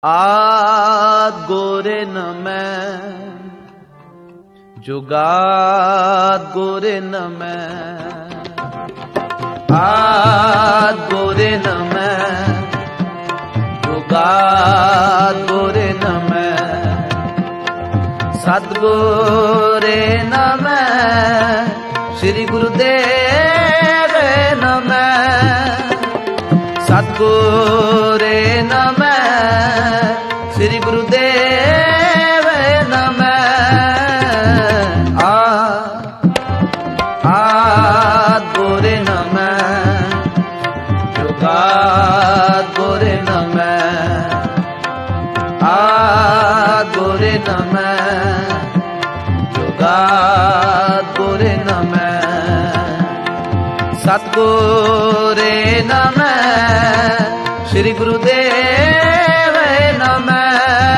आद गोरे नमः जुगाद गोरे नमः आद गोरे नमः जुगाद गोरे नमः सद्गुरे नमः श्री गुरुदेव नमः सद्गुरे नमः श्री गुरुदेव नमः आद गोरे नमः जुगाद गोरे नमः आद गोरे नमः जुगाद गोरे नमः सद्गुरे नमः श्री गुरुदेव नमः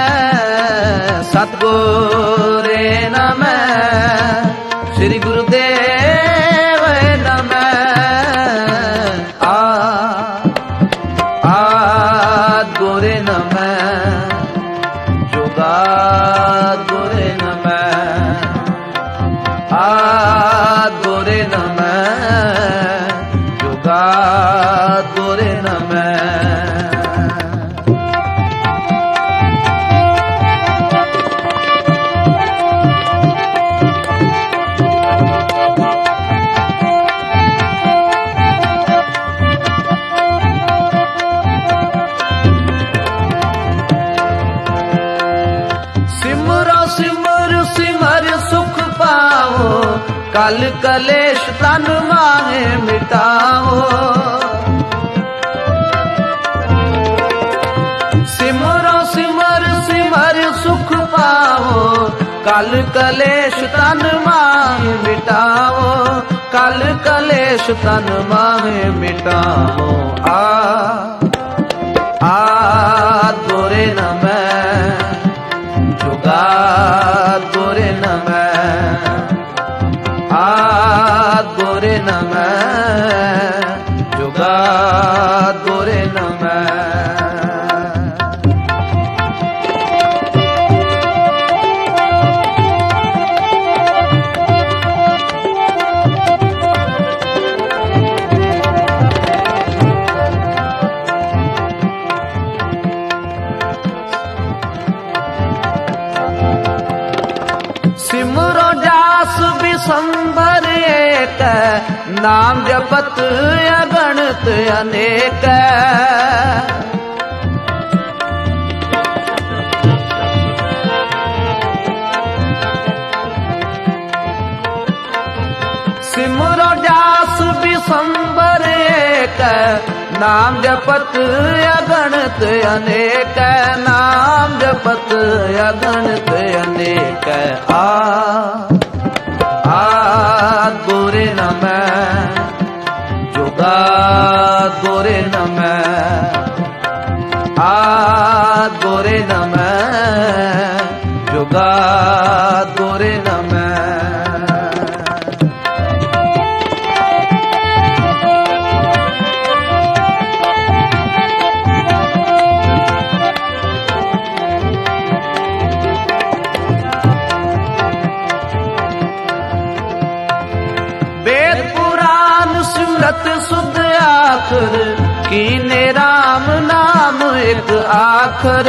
सद्गुरे नमः श्री गुरुदेव नमः आद गोरे नमः जुगाद गोरे नमः आद गोरे नमः जुगाद गोरे नमः कल कलेश तन माहे मिटाओ सिमरो सिमर सिमर सुख पाओ कल कलेश तन माहे मिटाओ कल कलेश तन माहे मिटाओ आद गोरे नमः जुगाद गोरे नमः आद गोरे नमः जुगाद गोरे नमः सिमरो जास बिसंबर एक नाम जपत अगणित अनेक सिमरो जास बिसंबर एक नाम जपत अगणित अनेक नाम जपत अगणित अनेक आद गोरे नमः जुगाद गोरे नमः आद गोरे नमः जुगाद गोरे नमः सुध आखर कीने राम नाम एक आखर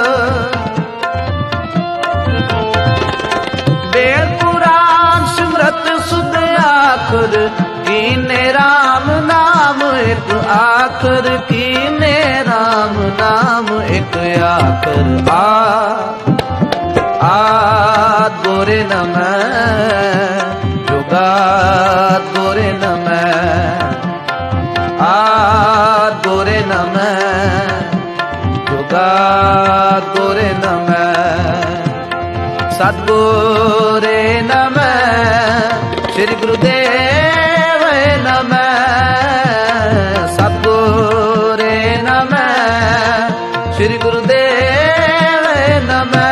वेद पुराण सिमरत सुध आखर कीने राम नाम एक आखर कीने राम नाम एक आखर आद गोरे नमः जुगाद गोरे नमः आद गोरे नमः जुगाद गोरे नमः सद्गुरे नमः श्री गुरुदेव नमः सद्गुरे नमः श्री गुरुदेव नमः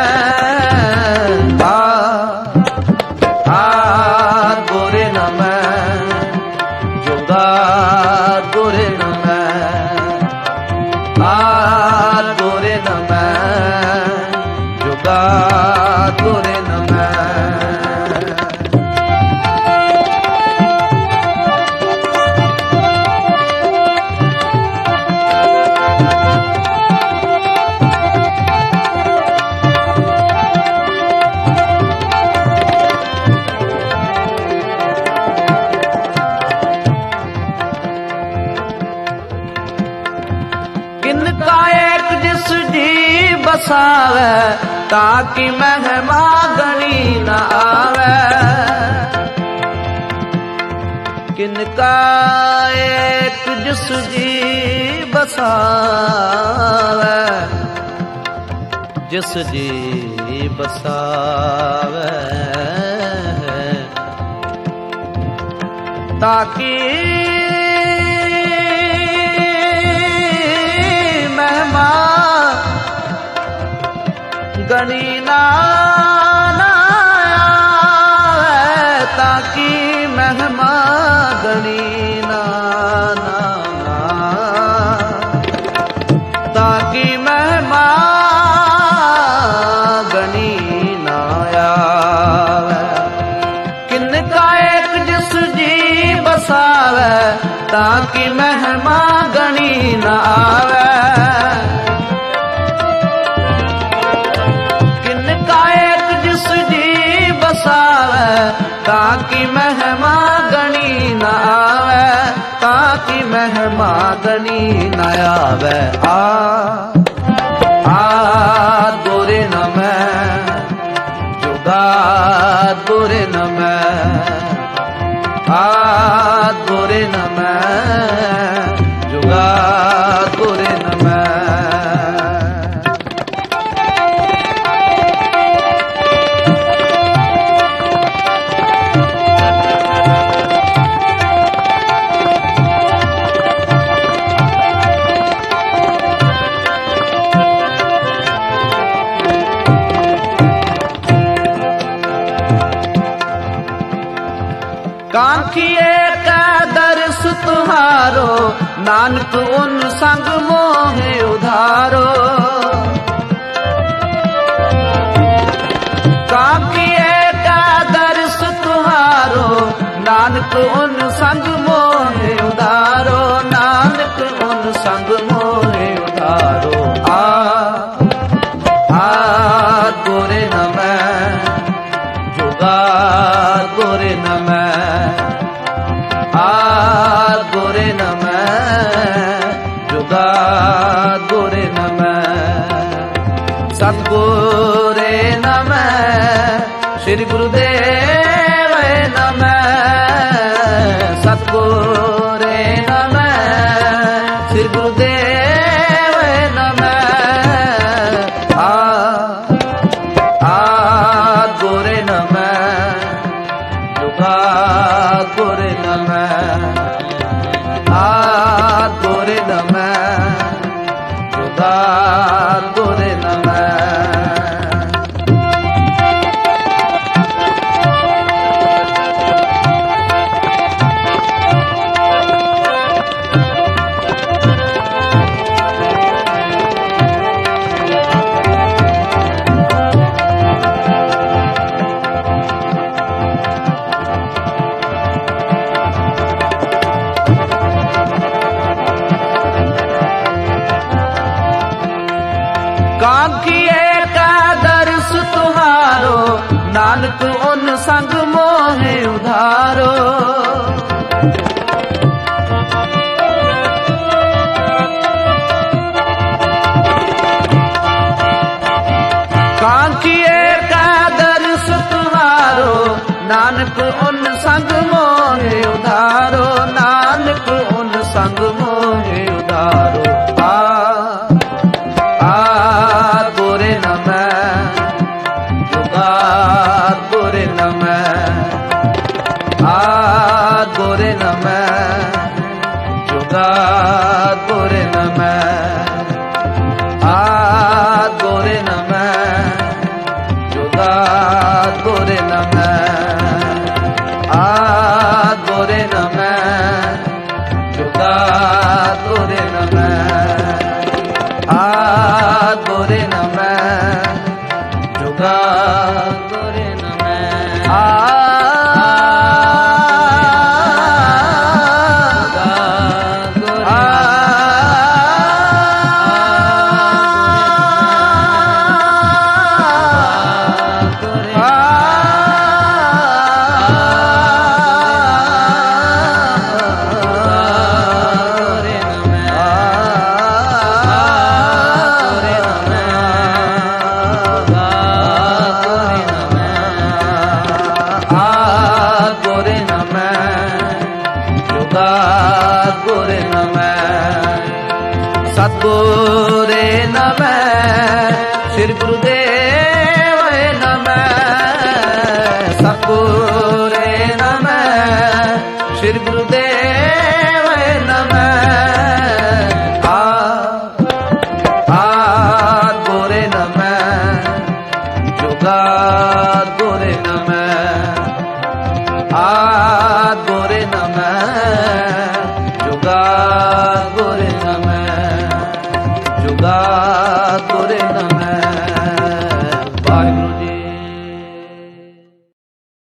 आद गोरे नमः जुगाद गोरे नमः आद गोरे नमः बसावे ताकि महिमा गणी न आवे। किनका एक जिस जी बसावे, जिस जी बसावे ताकि महिमा गणी ना आवे, ताकि महिमा गणी ना ताकि महिमा गणी ना आवे। किनका एक जिस जी बसावे ताकि महिमा गणी ना आवे। किनका एक जिस जी बसावे ताकि महिमा गणी न आवे, ताकि महिमा गणी न आवे। आ गोरे न मैं जुगा गोरे न मैं, आ गोरे न मैं जुगा गोरे न मैं। कांखिए का दर्श तुम्हारो नानक उन संग मोहे उधारो। कांखिए का दर्श तुम्हारो नानक उन संग मोहे उधारो, नानक उन संग मोहे उधारो। आ गोरे न मैं जुगा गोरे न मैं, आ गोरे न मैं जुगा गोरे न मैं। सतगुरे न मैं श्री गुरुदेव न मैं, सतगुरे न मैं श्री गुरुदेव न मैं। आ गोरे न मैं जुगा गोरे न मैं, आ गोरे न मैं जुगा गोरे न मैं। कांखिए का दर्श तुम्हारो नानक उन संग मोहे उधारो। कांखिए का दर्श तुम्हारो नानक उन संग मोहे उधारो, नानक उन संग मोहे उधारो। गोरे न मैं जुगा गोरे न मैं, आ गोरे न मैं जुगा गोरे न मैं, आ गोरे न मैं जुगा गोरे न मैं, आ गोरे न मैं जुगा गोरे न मैं, आ गोरे न मैं जुगा गोरे न मैं। ਗੁਰੇ ਨਮੈ ਸ੍ਰੀ ਗੁਰੂਦੇਵ ਨਮੈ ਸਤਿਗੁਰੇ ਨਮੈ ਸ੍ਰੀ ਗੁਰੂਦੇਵ ਨਮੈ ਆਦਿ ਗੁਰੇ ਨਮੈ ਜੁਗਾਦਿ ਗੁਰੇ ਨਮੈ ਆਦਿ ਗੁਰੇ ਨਮੈ ਜੁਗਾਦਿ ਗੁਰੇ ਨਮੈ ਜੁਗਾਦਿ ਗੁਰੇ ਨਮੈ